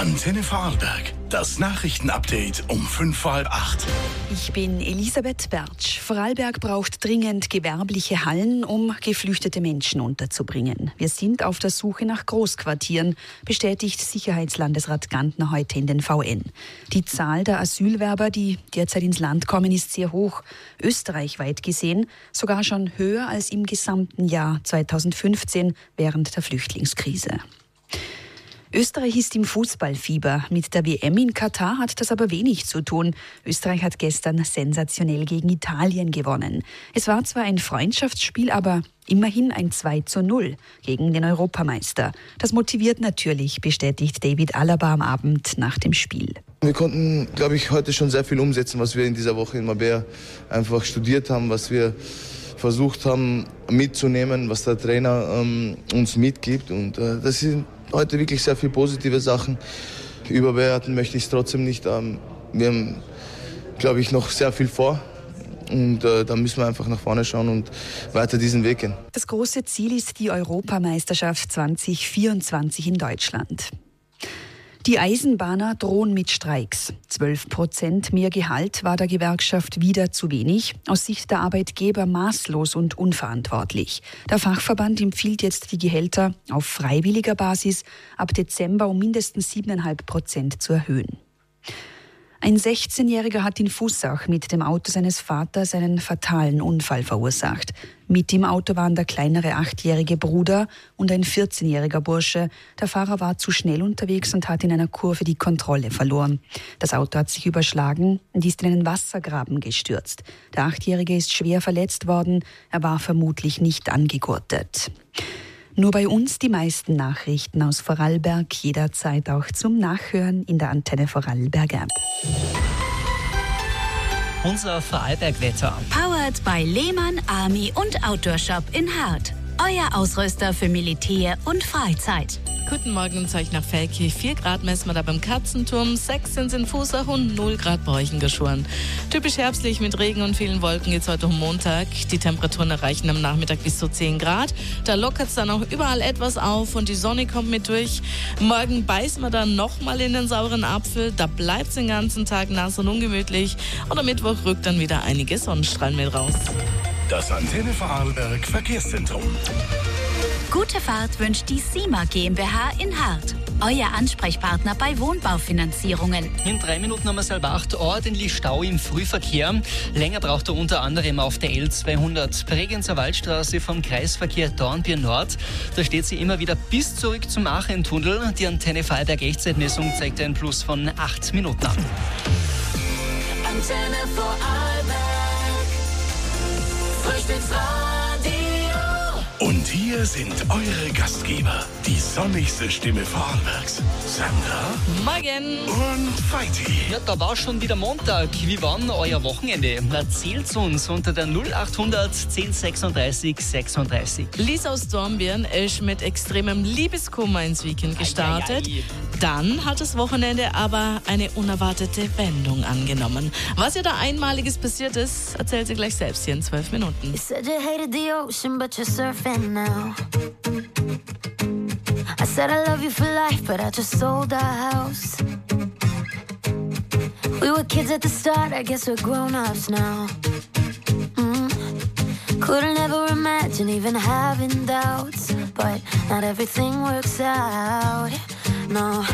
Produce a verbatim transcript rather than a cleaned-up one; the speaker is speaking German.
Antenne Vorarlberg. Das Nachrichtenupdate um fünf vor halb acht. Ich bin Elisabeth Bertsch. Vorarlberg braucht dringend gewerbliche Hallen, um geflüchtete Menschen unterzubringen. Wir sind auf der Suche nach Großquartieren, bestätigt Sicherheitslandesrat Gantner heute in den V N. Die Zahl der Asylwerber, die derzeit ins Land kommen, ist sehr hoch. Österreichweit gesehen sogar schon höher als im gesamten Jahr zweitausendfünfzehn während der Flüchtlingskrise. Österreich ist im Fußballfieber. Mit der W M in Katar hat das aber wenig zu tun. Österreich hat gestern sensationell gegen Italien gewonnen. Es war zwar ein Freundschaftsspiel, aber immerhin ein zwei zu null gegen den Europameister. Das motiviert natürlich, bestätigt David Alaba am Abend nach dem Spiel. Wir konnten, glaube ich, heute schon sehr viel umsetzen, was wir in dieser Woche in Marbella einfach studiert haben, was wir versucht haben mitzunehmen, was der Trainer ähm, uns mitgibt. Und äh, das sind heute wirklich sehr viele positive Sachen. Überbewerten möchte ich es trotzdem nicht. Ähm, wir haben, glaube ich, noch sehr viel vor. Und äh, da müssen wir einfach nach vorne schauen und weiter diesen Weg gehen. Das große Ziel ist die Europameisterschaft zwanzig vierundzwanzig in Deutschland. Die Eisenbahner drohen mit Streiks. Zwölf Prozent mehr Gehalt war der Gewerkschaft wieder zu wenig. Aus Sicht der Arbeitgeber maßlos und unverantwortlich. Der Fachverband empfiehlt jetzt, die Gehälter auf freiwilliger Basis ab Dezember um mindestens siebeneinhalb Prozent zu erhöhen. Ein sechzehnjähriger hat in Fussach mit dem Auto seines Vaters einen fatalen Unfall verursacht. Mit im Auto waren der kleinere achtjährige Bruder und ein vierzehnjähriger Bursche. Der Fahrer war zu schnell unterwegs und hat in einer Kurve die Kontrolle verloren. Das Auto hat sich überschlagen und ist in einen Wassergraben gestürzt. Der Achtjährige ist schwer verletzt worden. Er war vermutlich nicht angegurtet. Nur bei uns die meisten Nachrichten aus Vorarlberg, jederzeit auch zum Nachhören in der Antenne Vorarlberg App. Unser Vorarlberg-Wetter. Powered by Lehmann Army und Outdoor Shop in Hart. Euer Ausrüster für Militär und Freizeit. Guten Morgen, Zeug nach Feldkirch. vier Grad messen wir da beim Katzenturm, sechs sind es in Fussach und null Grad bei euch in Geschuren. Typisch herbstlich mit Regen und vielen Wolken geht's heute um Montag. Die Temperaturen erreichen am Nachmittag bis zu zehn Grad. Da lockert es dann auch überall etwas auf und die Sonne kommt mit durch. Morgen beißen wir dann nochmal in den sauren Apfel. Da bleibt es den ganzen Tag nass und ungemütlich. Und am Mittwoch rückt dann wieder einige Sonnenstrahlen mit raus. Das Antenne Vorarlberg Verkehrszentrum. Gute Fahrt wünscht die SIMA GmbH in Hart. Euer Ansprechpartner bei Wohnbaufinanzierungen. In drei Minuten haben wir es halb acht, ordentlich Stau im Frühverkehr. Länger braucht er unter anderem auf der L zweihundert. Bregenzer Waldstraße vom Kreisverkehr Dornbirn Nord. Da steht sie immer wieder bis zurück zum Aachentunnel. Die Antenne Vorarlberg Echtzeitmessung zeigt einen Plus von acht Minuten an. Antenne Vorarlberg. Frühstücksradio. Und hier sind eure Gastgeber. Die sonnigste Stimme Vorarlbergs. Sandra Morgen. und Feiti. Ja, da war schon wieder Montag. Wie war denn euer Wochenende? Erzählt's uns unter der null achthundert zehn sechsunddreißig sechsunddreißig. Lies aus Dornbirn ist mit extremem Liebeskummer ins Weekend gestartet. Ei, ei, ei. Dann hat das Wochenende aber eine unerwartete Wendung angenommen. Was ihr da Einmaliges passiert ist, erzählt sie gleich selbst hier in zwölf Minuten. You said you hated the ocean, but you're surfing now. I said I love you for life, but I just sold our house. We were kids at the start, I guess we're grown-ups now. Mm. Couldn't ever imagine even having doubts, but not everything works out, no.